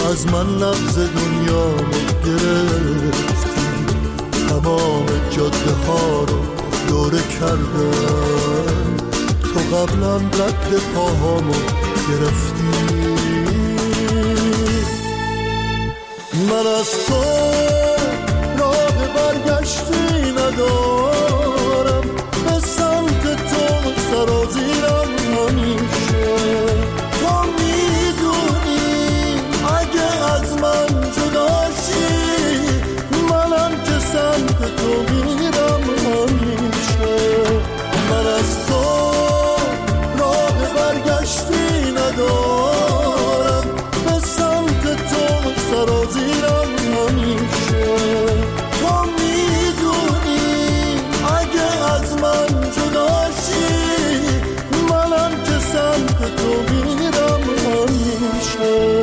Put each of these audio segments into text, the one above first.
از من نبض دنیا رو گرفتی، تمام جاده ها رو دوره کردم، تو قبلا رد پاهامو گرفتی. من از تو راه برگشتی ندارم، به سمت تو سرازیرم همیشه. تو میدونی اگه از من جداشی، منم که سمت تو میرم همیشه. من از تو راه برگشتی ندارم، به سمت تو سرازیرم همیشه. تو میدونی اگه از من جداشی، منم که سمت تو میرم همیشه.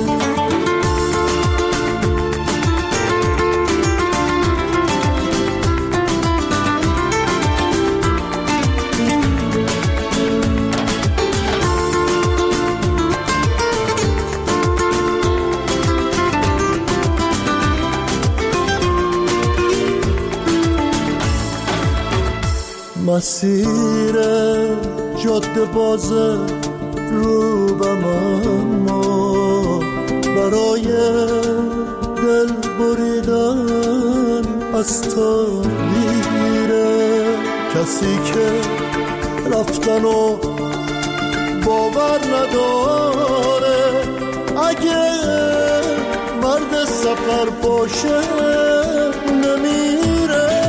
مسیر جاده بازه روبم، اما برای دل بریدن از تو میره. کسی که رفتن و باور نداره، اگه مرد سفر باشه نمیره.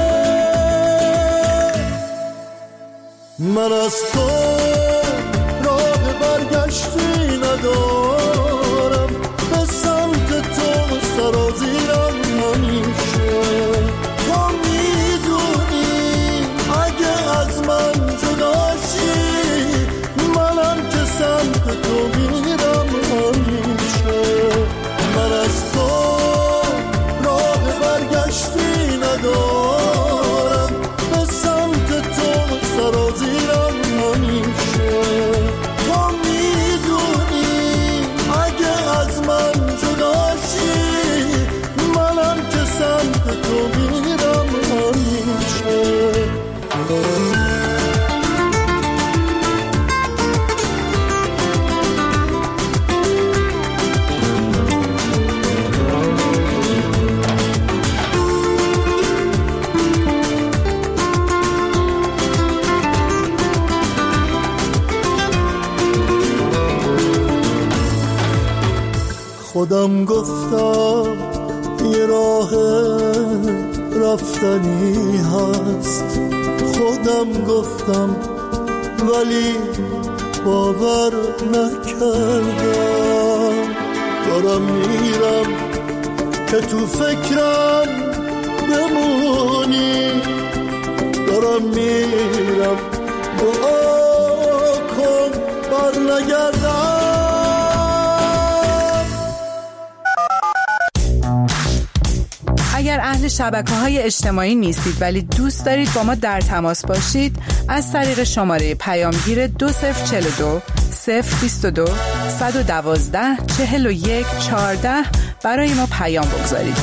من از تو راه برگشتی ندارم، به سمت تو سرازیرم همیشه. تو میدونی اگه از من جداشی، منم که سمت تو میرم همیشه. من از تو راه برگشتی ندارم، به سمت تو سرازیرم همیشه. تو میدونی اگه از من جداشی، منم که سمت تو میرم همیشه. خودم گفتم یه راه رفتنی هست، خودم گفتم ولی باور نکردم. دارم میرم که تو فکرم بمونی، دارم میرم دعا کن بر نگردم. اگر اهل شبکه‌های اجتماعی نیستید ولی دوست دارید با ما در تماس باشید، از طریق شماره پیامگیر 2042 022 112 41 14 برای ما پیام بگذارید.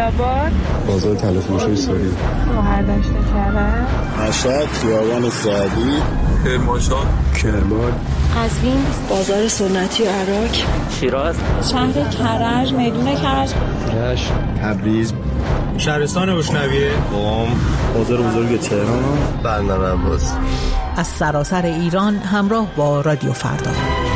جلال‌آباد، بازار تلفروشی ساری، گوهردشت کرج، مشهد، خیابان سعدی، کرمانشاه، کرمان، قزوین، بازار سنتی و عراق، شیراز، شهر کرج، میدون کرج، رشت، تبریز، شهرستان بشنویه، قم، بازار بزرگ تهران، بندر عباس. از سراسر ایران همراه با رادیو فردا.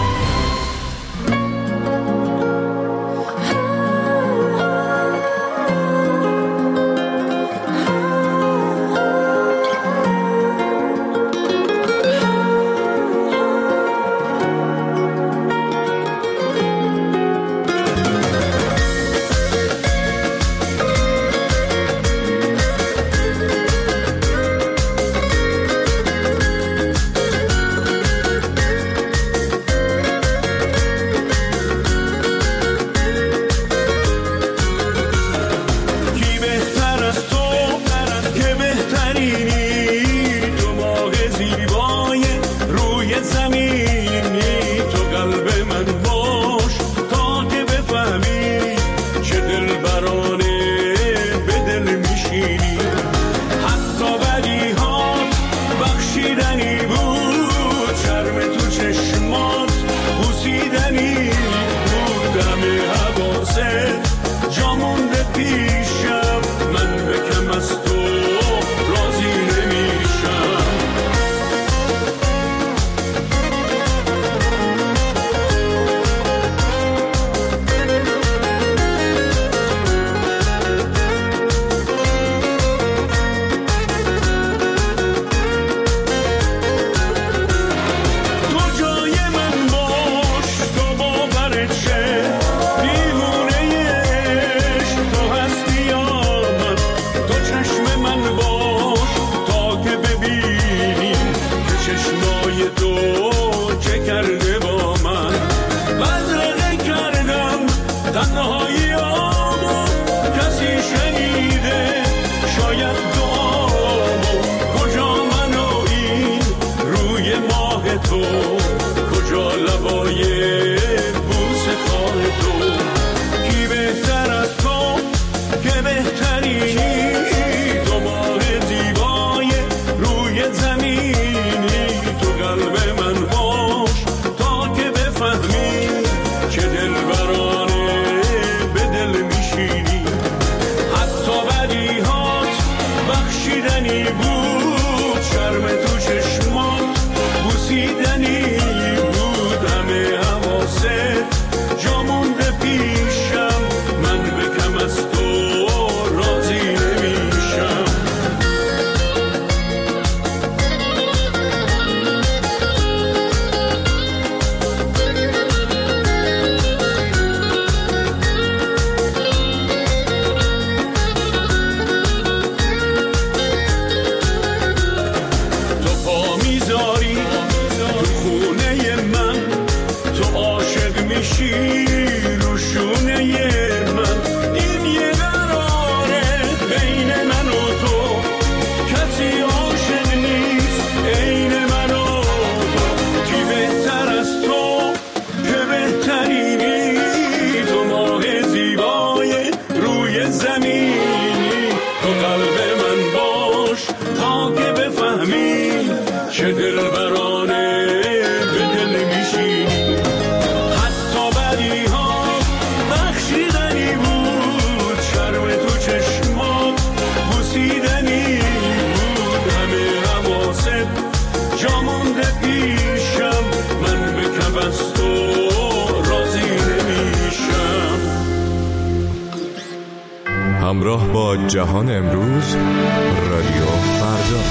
همراه با جهان امروز، رادیو فردا.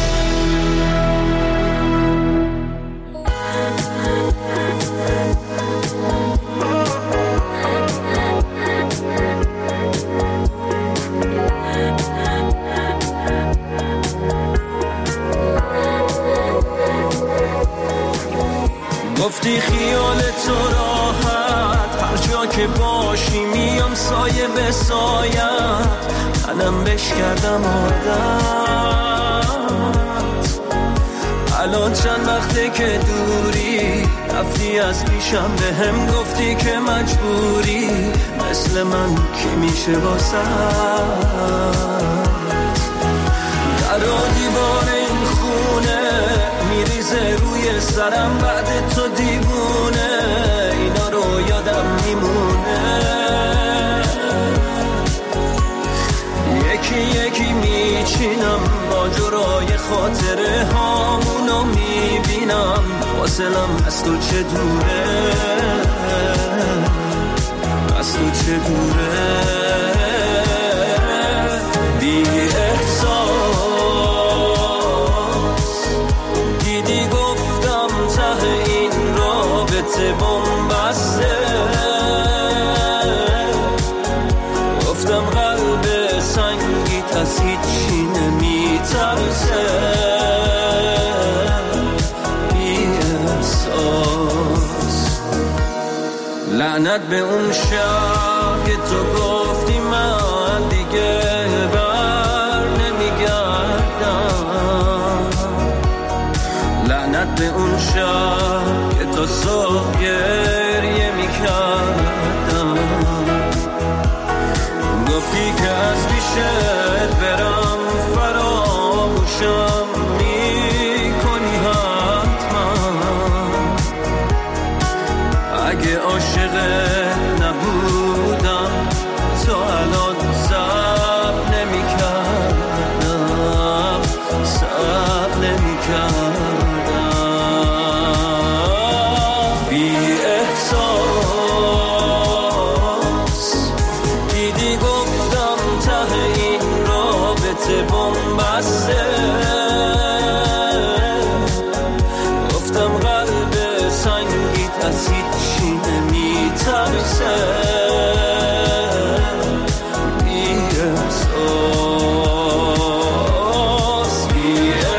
گفتی خیال تو راحت، هر جا که باشی میام سایه به سایت، منم بش کردم عادت. الان چند وقته که دوری، رفتی از پیشم به هم گفتی که مجبوری مثل من کی میشه واسه در و دیوار این خونه میریزه روی سرم بعد تو دیوونه اینا رو یادم میمونه یکی یکی میچینم ماجرای خاطره هامونو میبینم فاصلم از تو چه دوره از تو چه دوره بی احساس دیدی گفتم ته این رابطه بنبسته گفتم قلب سنگیت از هیچی نمیترسه بی احساس لعنت به اون شب که تو گفتی من دیگه بر نمیگردم لعنت به اون شب که تو صبح گریه میکردم گفتی که از پیشت برم فراموشم میکنی حتما اگه عاشقت نبودم تو الان صبر نمیکردم صبر نمیکردم بی احساس دیدی گفتم ته این رابطه بنبسته گفتم قلب سنگیت از هیچی نمیترسه بی احساس بی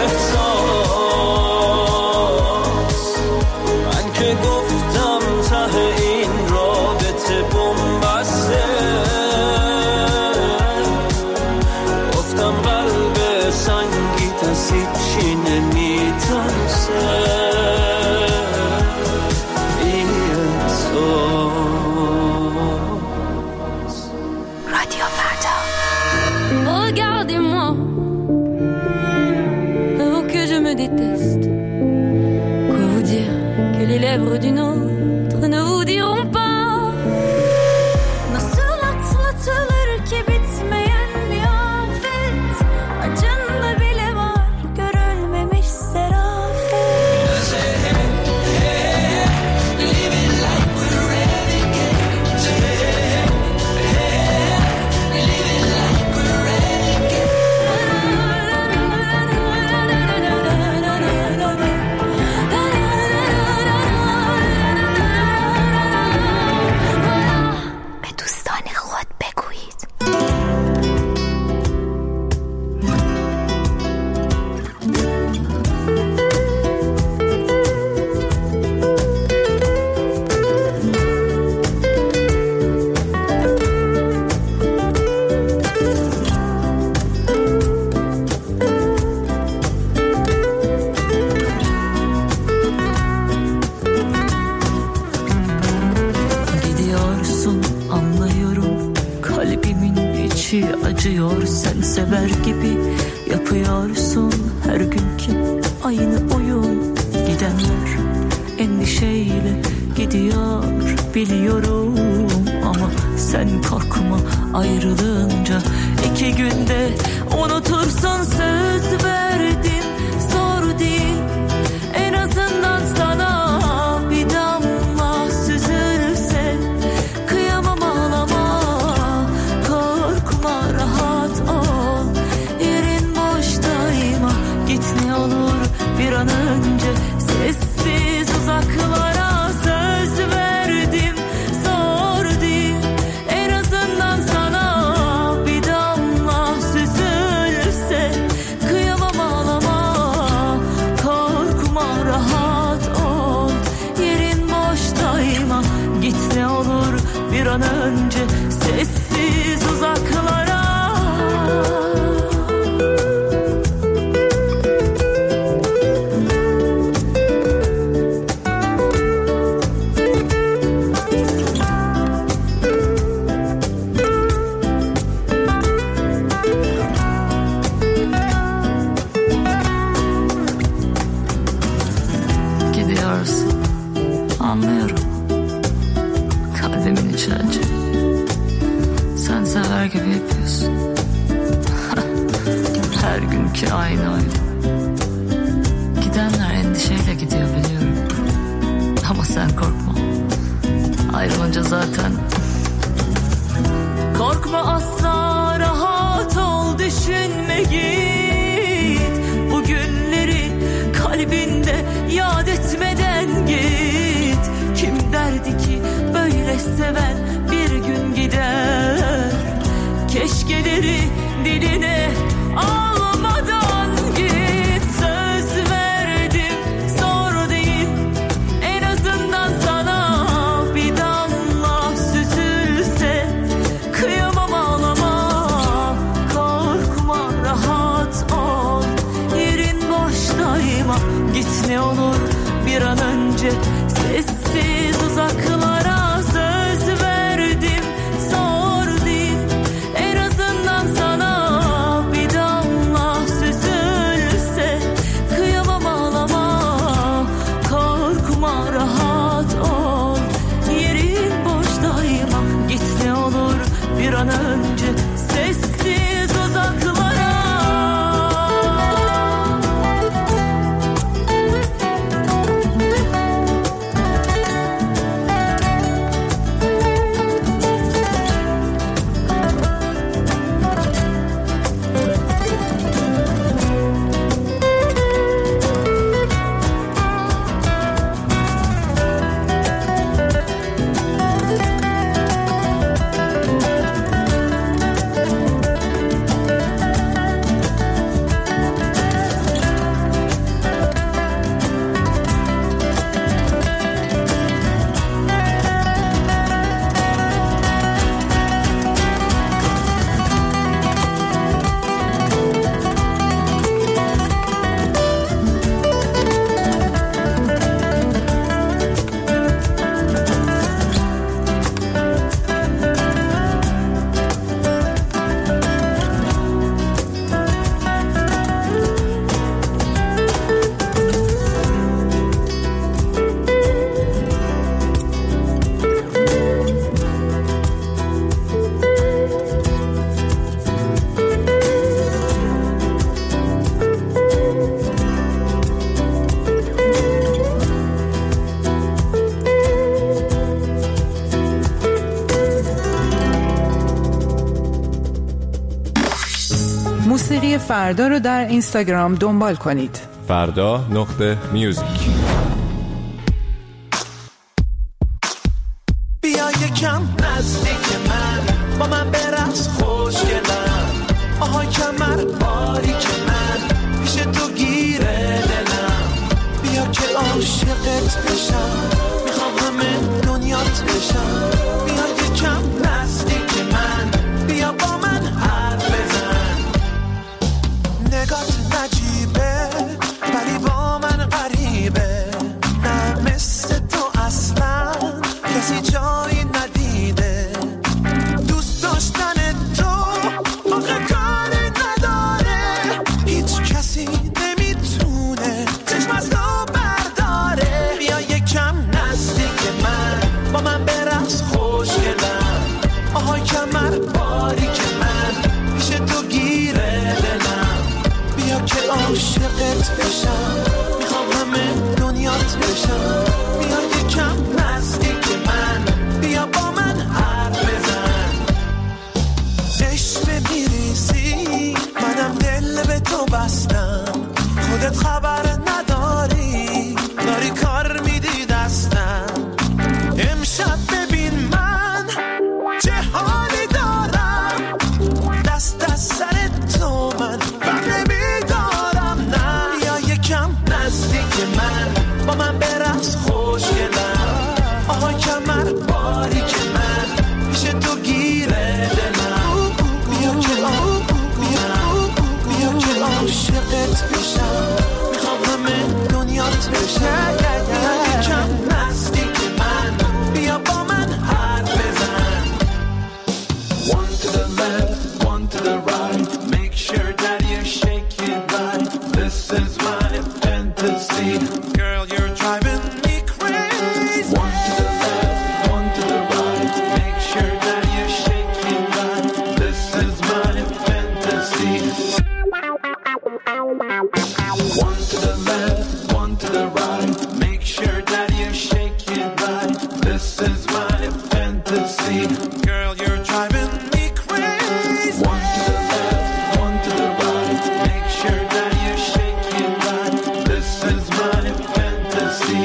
احساس من که گفتم ته این رابطه بنبسته گفتم قلب سنگیت از هیچی نمیترسه Regardez-moi avant que je me déteste. Quoi vous dire que les lèvres d'une autre ne vous diront pas. Nasıl atlatılır ki bitmeyen bir afet. Acında bile var görülmemiş serafet. Living like we're renegades. Living like we're renegades. به دوستان خود بگویید. Gidiyorsun anlıyorum kalbimin içi acıyor sen sever gibi yapıyorsun her günkü aynı oyun gidenler endişeyle gidiyor biliyorum ama sen korkma ayrılınca 2 günde unutursun söz verdim zor değil en azından sana bir damla süzülse kıyamam ağlama korkma rahat ol yerin boştayma git ne olur bir an önce sessiz uzaklara söz verdim zor değil en azından sana bir damla süzülse kıyamam ağlama korkma rahat ol yerin boştayma git ne olur bir an önce sessiz uzaklara. çence. Sen sever gibi yapıyorsun. Her günkü aynı oyun. Gidenler endişeyle gidiyor biliyorum. Ama sen korkma. Ayrılınca zaten. Korkma asla, rahat ol, düşünme git. Bu günleri kalbinde yad etmeden git. Kim derdi ki böyle seven bir gün gider. Keşkeleri diline almadan git. Söz verdim, zor değil. En azından sana bir damla süzülse. Kıyamam, ağlama, korkma, rahat ol. Yerin boştayma, git ne olur bir an önce. Sessiz uzaklara. Söz verdim, zor değil. En azından sana bir damla süzülse. Kıyamam, ağlama, korkma, rahat ol. Yerin boştayma, git ne olur bir an önce. Sessiz uzaklara. موسیقی فردا رو در اینستاگرام دنبال کنید. فردا.music. بیا یکم نزدیک من، با من برقص خوشگلم. آهای کمر باریک من، پیش تو گیره دلم. بیا که عاشقت بشم، میخوام همه دنیات بشم. بیا یکم نزدیک من، بیا با من حرف بزن. نگات نجیبه ولی با من غریبه. نه مثل تو اصلا کسی جایی ندیده. دوست داشتن تو آخه کاری نداره. هیچ کسی نمیتونه چشم از تو برداره. بیا یکم نزدیک من، با من برقص خوشگلم. آهای کمر باریک من، پیش تو گیره دلم. بیا که عاشقت بشم، میخوام همه دنیات بشم. بیا یکم نزدیک من، بیا با من حرف بزن. عشق میریزی، منم دل به تو بستم. خودت خبر نداری، داری کار میدی دستم. امشب ببین من چه حالی دارم. دست از سر تو من نمیدارم. نه بیا یکم نزدیک من، با من برقص Girl, you're driving me crazy. One to the left, one to the right. Make sure that you're shaking right. This is my fantasy.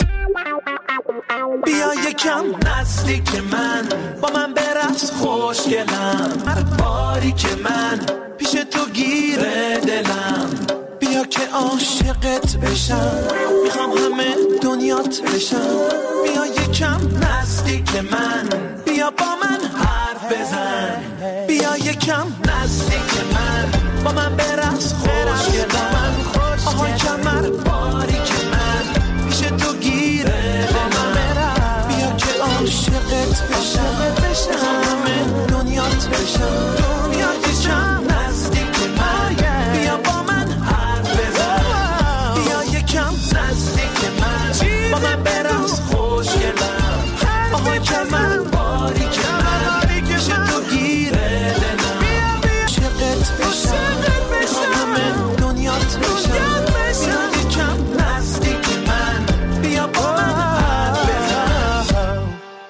بیا یکم نزدیک من، با من برقص خوشگلم. هر باری که من پیش تو گیره دلم، بیا که عاشقت بشم. میخوام همه دنیات بشم. بیا یکم نزدیک من، بیا با من حرف بزن. بیا یکم نزدیک من، با من برقص خوشگلم. آها کمر باری که من پیش تو گیره دلم، بیا که عاشقت بشم. همه دنیات بشم. بیا یکم نزدیک من، بیا با من حرف بزن. بیا یکم نزدیک من، با من برقص خوشگلم. آها کمر باری که من پیش تو گیره دلم، عاشقت بشم. همه دنیات بشم. بیا یکم نزدیک من، بیا با من حرف بزن.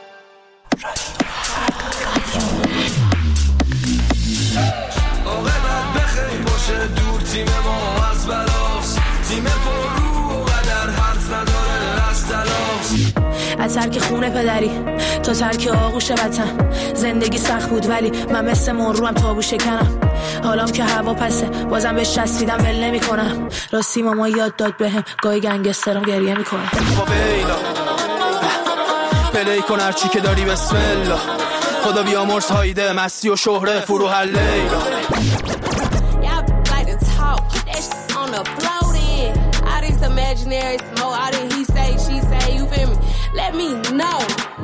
عاقبت بخیر باشه، دور تیم ما از بلاست. تیم پر رو قدر حرف نداره از تلاست. از ترک خونه پدری تا ترک آغوش وطن، زندگی سخت بود ولی من مثل مروم تابو شکنم. حالام که هوا پسه بازم بهش چسبیدم ول نمی کنم. راستی ماما یاد داد بهم گاهی گنگسترم گریه میکنه. ویلا پلی کن هرچی که داری بسم الله. خدا بیامرز هایده مستی و شهره فرو هر لیلا. Imaginary smoke, all that he say, she say, you feel me? Let me know.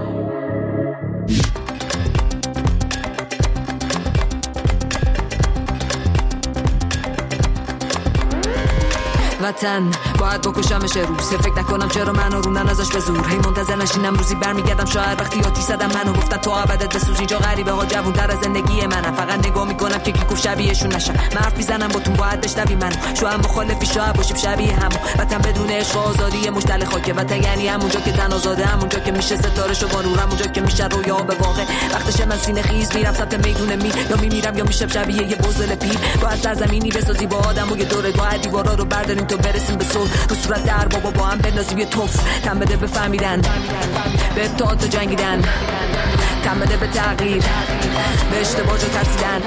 وطن باید بکشمش روز، فکر نکنم چرا منو رونن ازش به زور. هی منتظر نشینم روزی برمیگردم شاید وقتی آتیش زدم منو گفتن تو ابدت بسوز. اینجا غریبه ها جوون در از زندگی منم، فقط نگاه میکنم که گفت شبیهشون نشم. من حرف میزنم با تو باید بشنوی منو، شاید مخالفی شاید باشیم شبیه هم. وطن بدون عشق و آزادی مشتل خاکه. وطن یعنی همونجا که تن آزاده، همونجا که میشه ستاره‌شو با نور، همونجا که میشه رویا به واقع. وقتشه من سینه خیز میرم سمت میدون میر، یا میمیرم یا میشم شبیه یه بزل پیر. باید سرزمینی بسازی با آدم و یه دوره، باید دیوارا رو برداریم تا برسیم به صلح. رو صورت در بابا با هم بندازیم یه توف. تن بده به فهمیدن، به ابتعاد و جنگیدن. تن بده به تغییر، به اشتباه جا ترسیدن.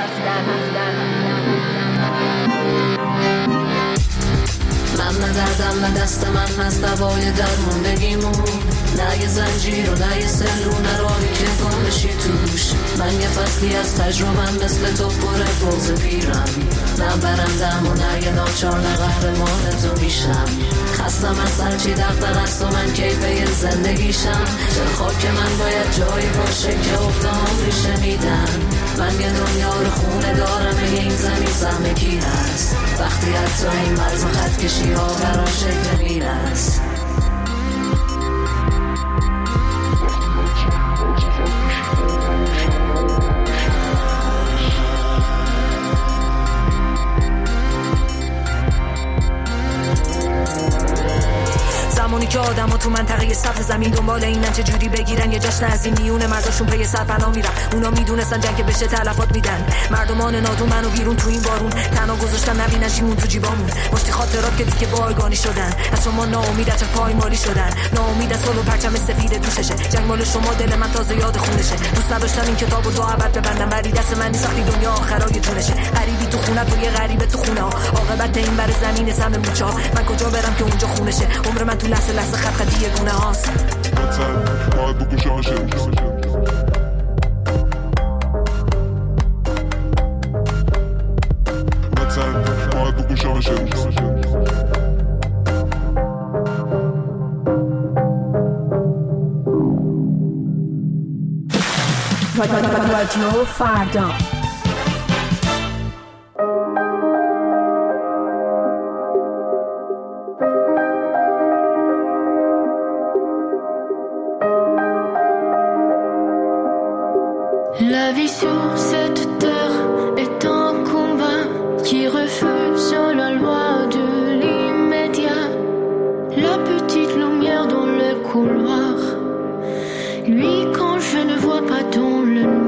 من دردم به دست من از دوای درموندگیمون، نه یه زنجیر و نه یه سلو، نه راهی که گم بشی توش. من یه فصلی از تجربم مثل تو پر فوز پیرم، نه برندم و نه یه ناچار، نه قهرمان تو میشم. خستم از هرچی دغدغه است و من کیفه زندگیشم. چرا خاک من باید جایی باشه که افتام ریشه میدن؟ من یه دنیا رو خونه دارم، این زمین سهم کی هست؟ وقتی حتی این مرز و خط کشی ها برا شکل میرست. زمانی که آدم ها تو منطقه سبز زمین دنبال اینن چه جوری بگیرن یه جشن از این میونه مرزاشون پی سرپناه میرن. اونا میدونستن جنگ بشه تلفات میدن. مردمان نادون منو بیرون تو این بارون، تنها گذاشتن نبینن چیمون تو جیبامون. مشتی خاطرات که دیگه بایگانی شدن، از شما ناامید از پایمالی شدن، ناامید از صلح پرچم سفید دوششه. جنگ مال شما دل من تازه یاد خونشه. دوست نداشتم این کتابو تو ابد ببندم، ولی دست من نیست وقتی دنیا آخرای جونشه. غریبی تو خونه تو یه غریبه تو خونه ها، عاقبت این بر زمین سم موچا. من کجا برم که اونجا خونشه؟ عمر من تو لحظه لحظه خط خطی گونه هاست. باید بکشمش باید بکشمش رادیو فردا. La vie sur cette terre est un combat qui refuse la loi de l'immédiat. La petite lumière dans le couloir, lui quand je ne vois pas dans le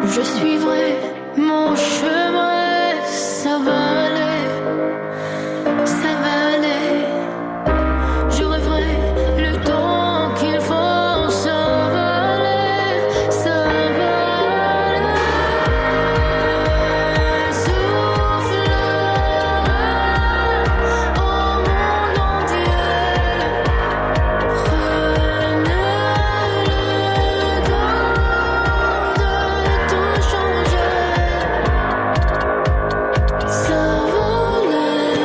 je suivrai mon chemin, ça va aller, ça va aller. Je rêverai le temps qu'il faut, ça va aller, ça va aller. Souffle au monde entier, prenez le temps de tout changer. Ça va aller.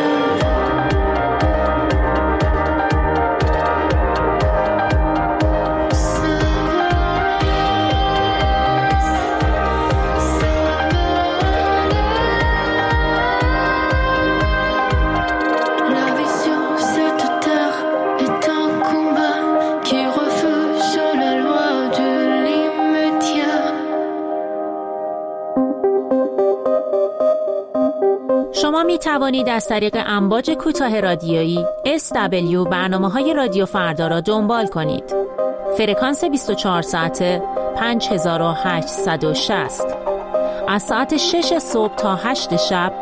La vie sur cette terre est un combat qui refuse la loi de l'immédiat. شما می توانید از طریق امواج کوتاه رادیویی SW برنامه‌های رادیو فردا را دنبال کنید. فرکانس 24 ساعته 5860. از ساعت 6 صبح تا 8 شب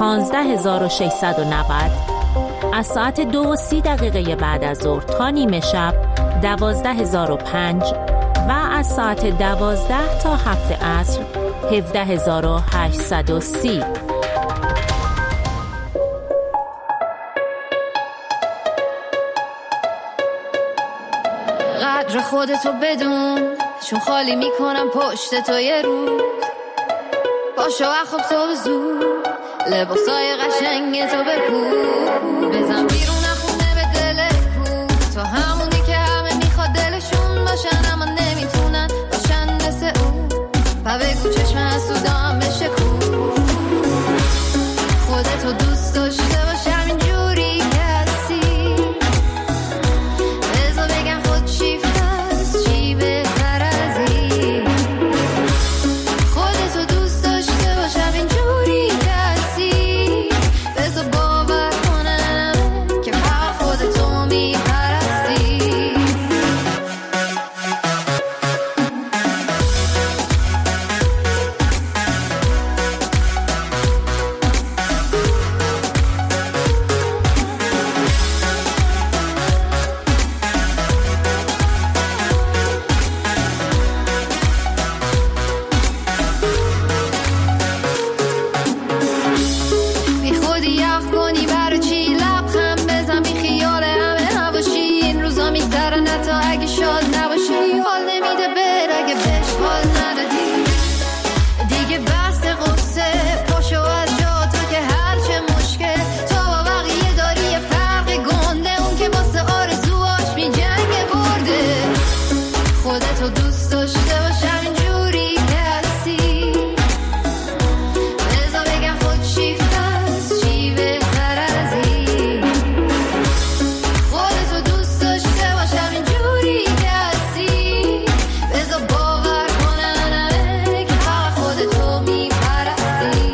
15690. از ساعت 2:30 بعد از ظهر تا نیمه شب 12005 و از ساعت 12 تا 7 عصر 17830. قدر خودتو بدون، چون خالی میکنم پشت تو یه روز. پاشو اخواب صبح زود، لباسای قشنگ تو بپوش. بزن بیرون خونه به دل کو، تو همونی که همه میخواد دلشون باشن اما نمیتونن باشن مثل اون. و بگو چشم حسودام بشه کو. خودتو دوست داشته باش همینجوری که هستی. بذار بگم خود شیفت هست چی بهتر از این. خودتو دوست داشته باش همینجوری که هستی. بذار باور کنم که فقط خودتو میپرستی. بی خودی یخ کنی برای چی لبخند بزن بی خیال همه نباشی. این روزا میگذرن حتی اگه شاد نباشی. حال نمیده بر اگه بهش حال ندادی. دیگه بحث قصه پاشو از جا تو که هرچه مشکل تو با بقیه داری یه فرق گنده. اون که واسه آرزوهاش می جنگ برده. خودتو دوست داشته باش همینجوری که هستی. بذار بگم خود شیفت هست چی بهتر از این. خودتو دوست داشته باش همینجوری که هستی. بذار باور کنم که فقط خودتو میپرستی.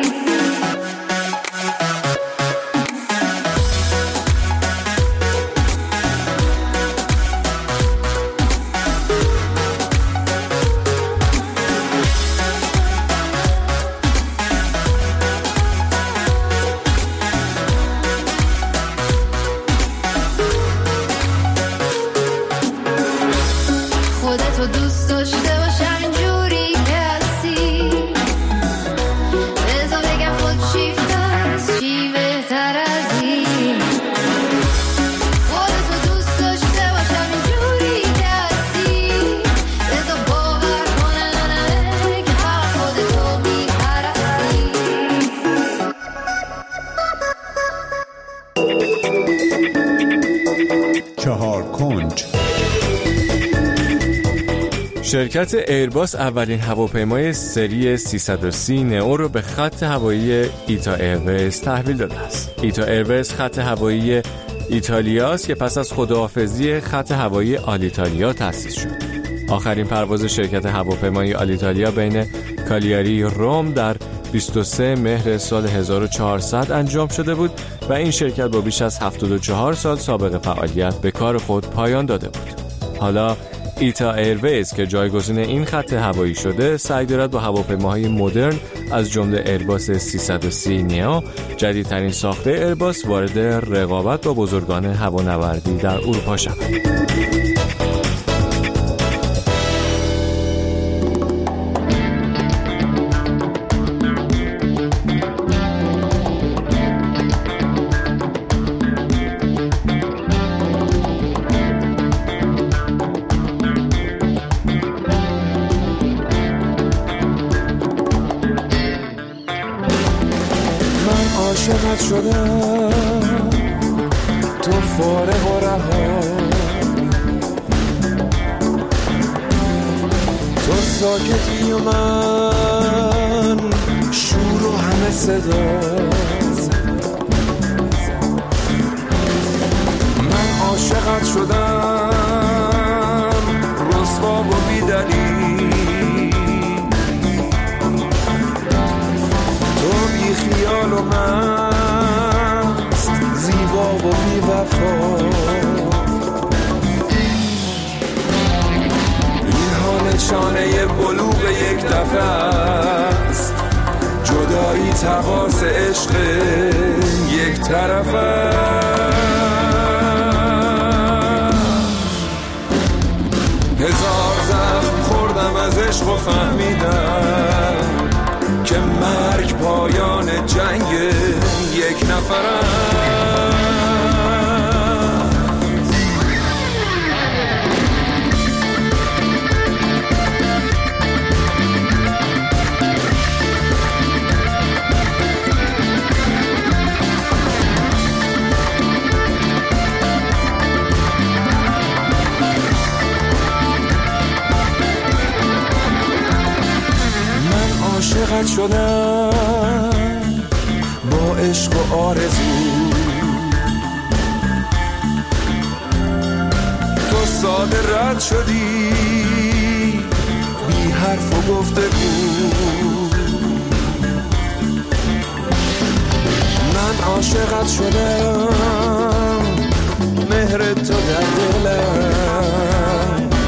خودتو دوست داشته باش همینجوری که هستی. بذار بگم خود شیفت هست چی بهتر از این. خودتو دوست داشته باش همینجوری که هستی. بذار باور کنم که فقط خودتو میپرستی. چهار کنج. شرکت ایرباس اولین هواپیمای سری 330 نئو رو به خط هوایی ایتا ایرویز تحویل داده است. ایتا ایرویز خط هوایی ایتالیاست که پس از خداحافظی خط هوایی آلیتالیا تأسیس شد. آخرین پرواز شرکت هواپیمایی آلیتالیا بین کالیاری روم در 23 مهر سال 1400 انجام شده بود و این شرکت با بیش از 74 سال سابقه فعالیت به کار خود پایان داده بود. حالا ایتا ایرویز که جایگزین این خط هوایی شده سعی دارد با هواپیماهای مدرن از جمله ایرباس 330 نئو جدیدترین ساخته ایرباس وارد رقابت با بزرگان هوانوردی در اروپا شود. عاشقت شدم تو فارغ و رها، تو ساکتی و من شور و همه صدا. من عاشقت شدم رسوا و بی‌دلیل، تو بی خیال و مست زیبا و بی وفا. اینها نشانه بلوغ یک دفعه است، جدایی تقاص عشق یک طرف هزار زخم خوردم از عشق و فهمیدم که مرگ پایان جنگ یک نفر. عاشقت شدم با عشق و آرزو، تو ساده رد شدی بی حرف و گفتگو. من عاشقت شدم مهر تو در دلم،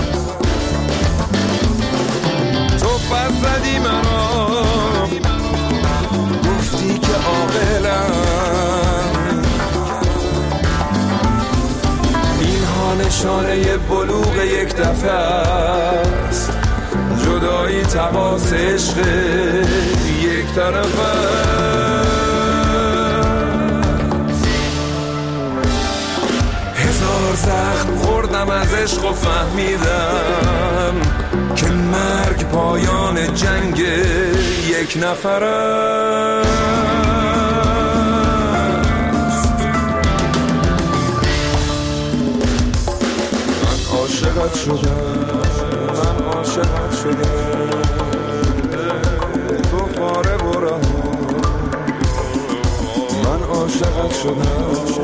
تو پس زدی منو گفتی که عاقلم. اینها نشانه بلوغ یک دفعه است، جدایی تقاص عشق یک طرف است. هزار زخم خوردم از عشق و فهمیدم که مرگ پایان جنگ یک نفر است. من عاشقت شدم، من عاشقت شدم تو فارغ و رها. من عاشقت شدم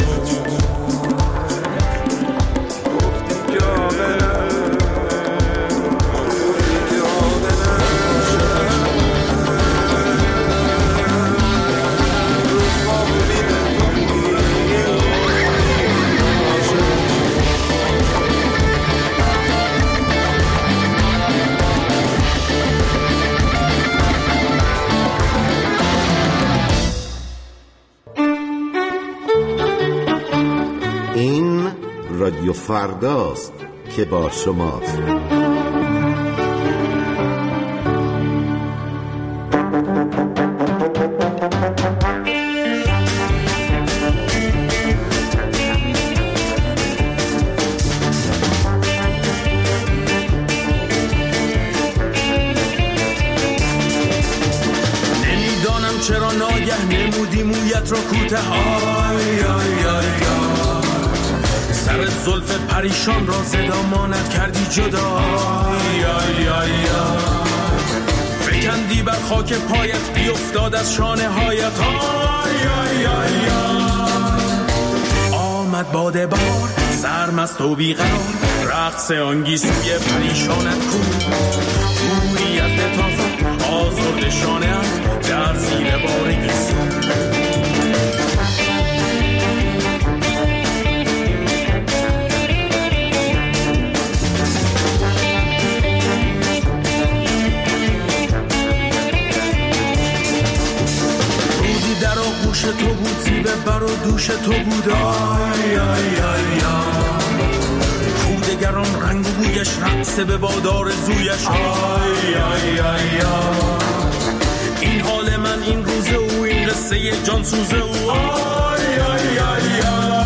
رادیو فرداست که با شماست. نمیدانم چرا ناگه نمودی مویت را کوته. آی آی آی سر زلف پریشان را زدامانت کردی جدا. فکندی بر خاک پایت بیفتاد از شانه هایت. آمد باده بار سرمست و بیقرار، رقص آنگیسوی پریشانت کو. پوری از لطافت آزرد شانه در زیر بار گیسو. دوش تو بود آی آی آی خودگران رنگ و بویش رقص به بادار زویش آی آی آی این حال من این روزه و این قصه جان سوزه و آی آی آی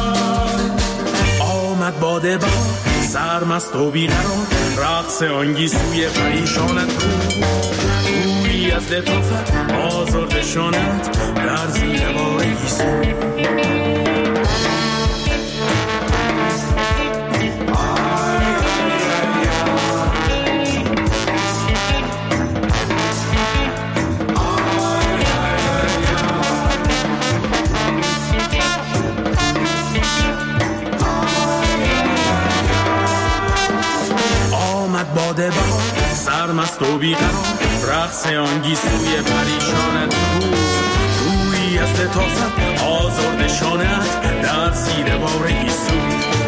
آمد باده با سرمست و بیقرار رقص آنگیسوی پریشانت بود روی از لطافت آزرده شانت در زیر بار گیسو باده بهار سرمست و بیقرار رقص آنگیسوی پریشانت بود روی از لطافت آزرده شانت در زیر بار گیسو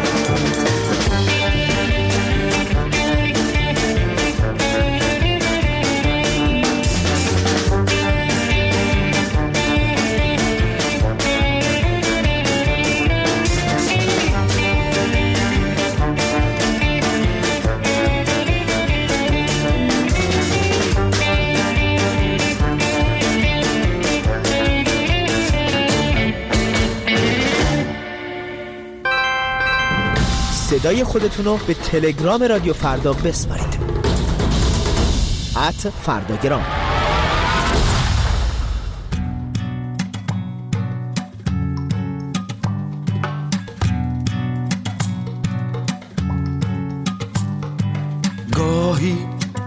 صدای خودتون رو به تلگرام رادیو فردا بسپارید @فرداگرام. گاهی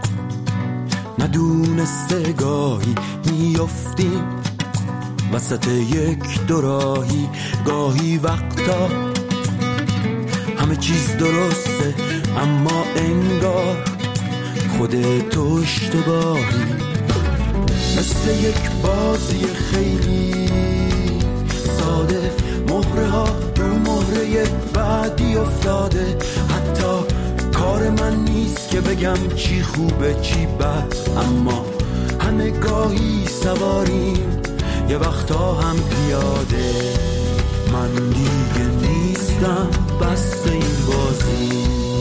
ندونسته گاهی میافتیم وسط یک دوراهی گاهی وقتا همه چیز درسته اما انگار خودتو اشتباهی مثل یک بازی خیلی ساده مهره ها رو مهره بعدی افتاده حتی کار من نیست که بگم چی خوبه چی بد اما همه گاهی سواریم یه وقتا هم پیاده من دیگه نیستم بس این بازی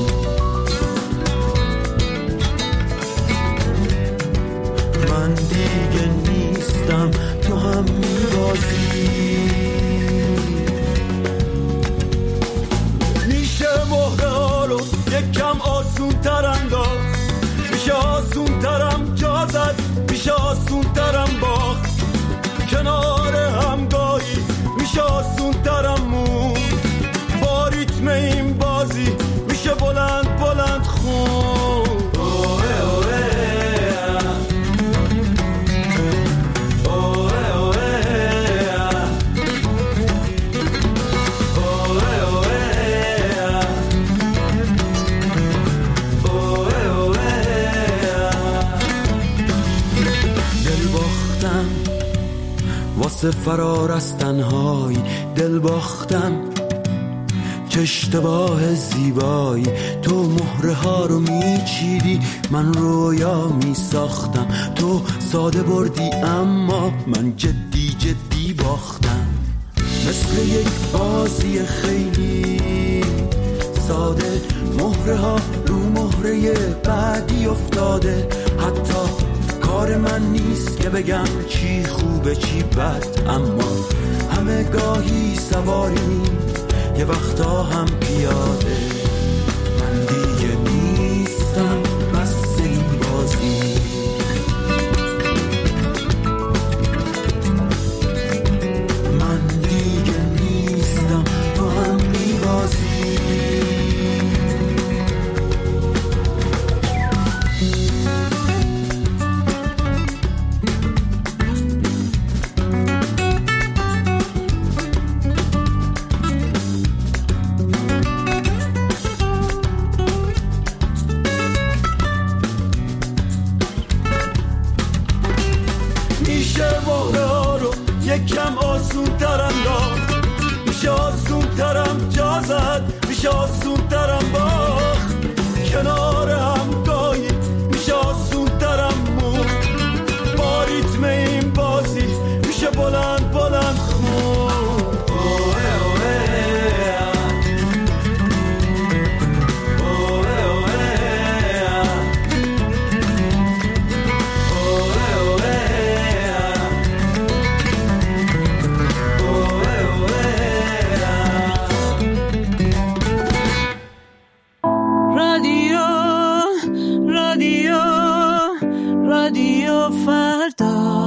من دیگه نیستم تو هم میبازی میشه مهره ها رو یکم آسون تر انداخت میشه آسون ترم جا زد میشه آسون ترم باخت کنار همگاهی میشه آسون ترم مون با ریتم این بازی میشه بلند بلند خون اوه اوه واسه فرار از تنهایی دل باختم چه اشتباه زیبایی تو مهره ها رو میچیدی من رویا میساختم تو ساده بردی اما من جدی جدی باختم مثل یک بازی خیلی ساده مهره ها رو مهره بعدی افتاده حتی کار من نیست که بگم چی خوبه چی بد اما همه گاهی سواریم یه وقتا هم پیاده من دیگه نیستم بس این بازی من دیگه نیستم تو هم میبازی یکم آسون تر انداخت میشه آسون ترم جا زد میشه آسون ترم باخت کنار همگاهی میشه آسون ترم مون با ریتم این بازی میشه بلند بلند خون رادیو فردا.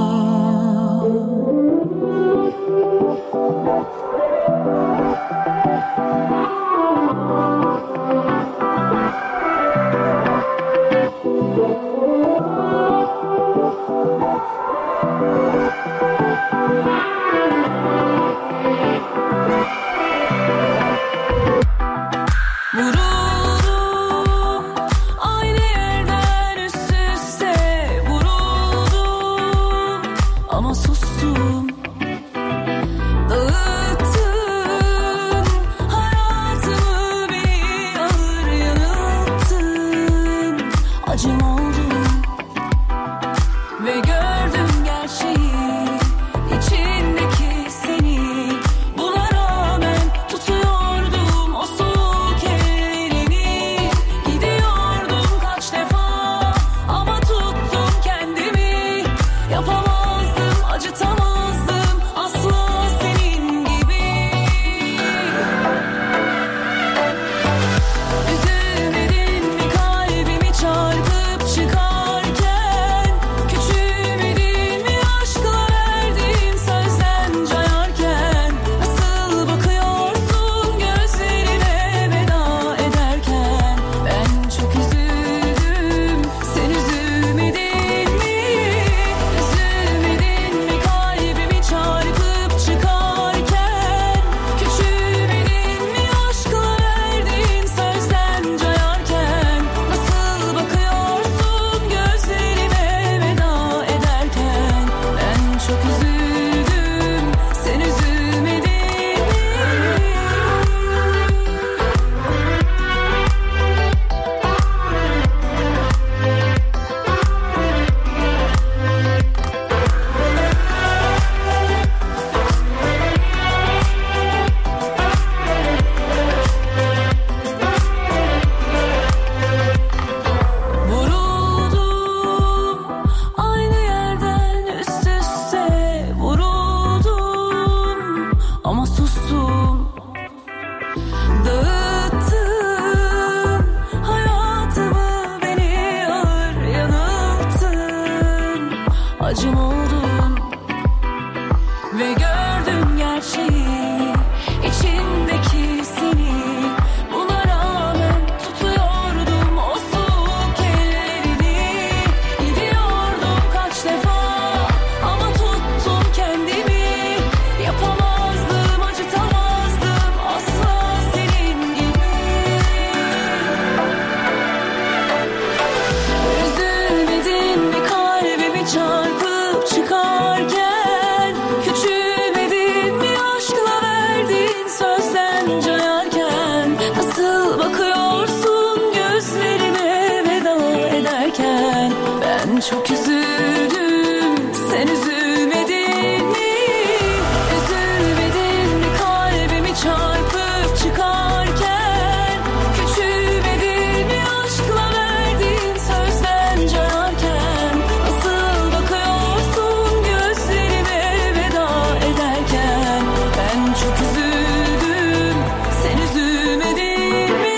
Çok üzüldüm, sen üzülmedin mi? Üzülmedin mi kalbimi çarpıp çıkarken? Küçülmedin mi aşkla verdiğin sözden cayarken? Nasıl bakıyorsun gözlerime veda ederken? Ben çok üzüldüm, sen üzülmedin mi?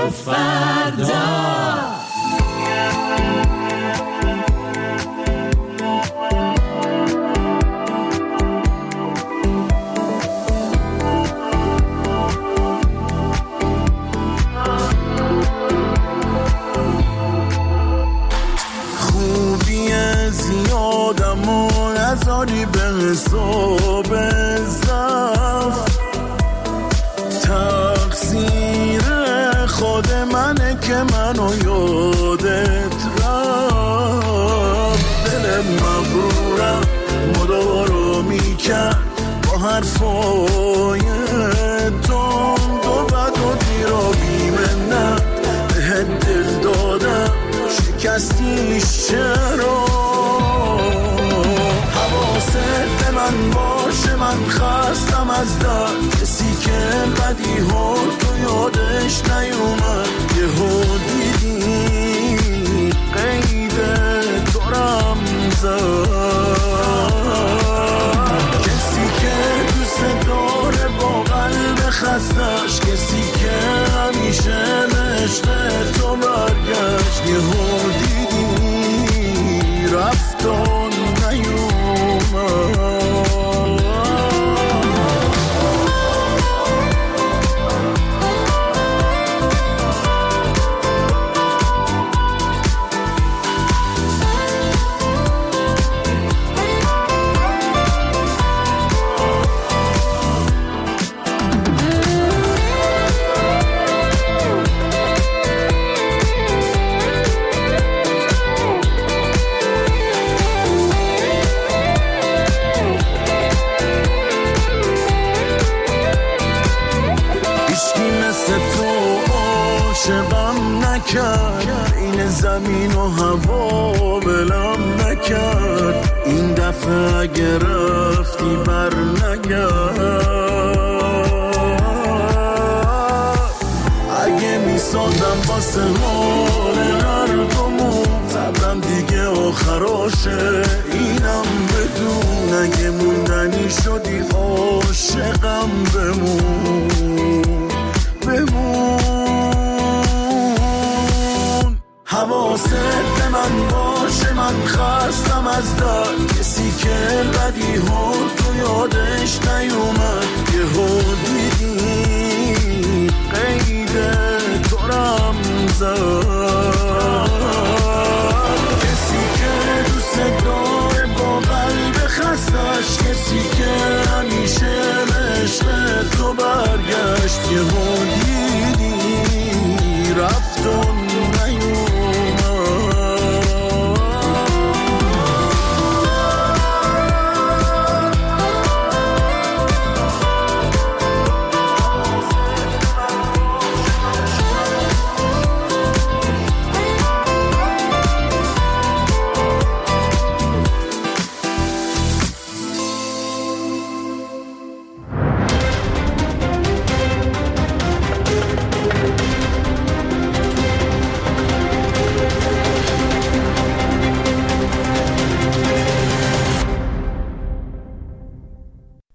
فردا. نذاری به حساب ضعف، تقصیر خود منه که منو یادت رفت. دل مغرورم مدارو میکرد با حرفای تند و بد و دیر و بیمنت بهت دل دادم شکستیش چرا؟ حواست من باشه من خستم از درد، کسی که بدی ها تو یادش نیومد. یه ها دیدی قید تو رمزد، کسی که دوست داره با قلب خستش، کسی که همیشه عشق تو برگشت. یه ها دیدی رفتان نیومد. این زمین و هوا بلم نکرد، این دفعه اگه رفتی بر نگرد. اگه میسازم واسه حال هر دومون، صبرم دیگه آخراشه اینم بدون. اگه موندنی شدی عاشقم بمون بمون. حواست به من باشه من خستم از درد، کسی که بدی ها تو یادش نیومد. یه ها دیدی قید تو رمزد، کسی که دوست داره با قلب خستش، کسی که همیشه عشق تو برگشت. یه ها